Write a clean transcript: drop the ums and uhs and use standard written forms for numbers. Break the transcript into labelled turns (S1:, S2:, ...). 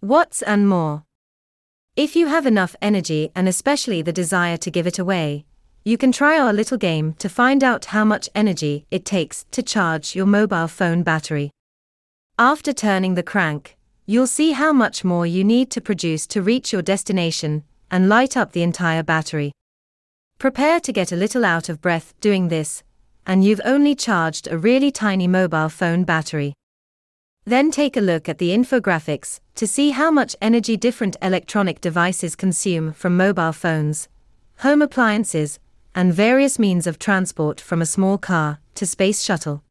S1: watts and more. If you have enough energy and especially the desire to give it away, you can try our little game to find out how much energy it takes to charge your mobile phone battery. After turning the crank, you'll see how much more you need to produce to reach your destination and light up the entire battery. Prepare to get a little out of breath doing this, and you've only charged a really tiny mobile phone battery. Then take a look at the infographics to see how much energy different electronic devices consume, from mobile phones, home appliances, and various means of transport, from a small car to space shuttle.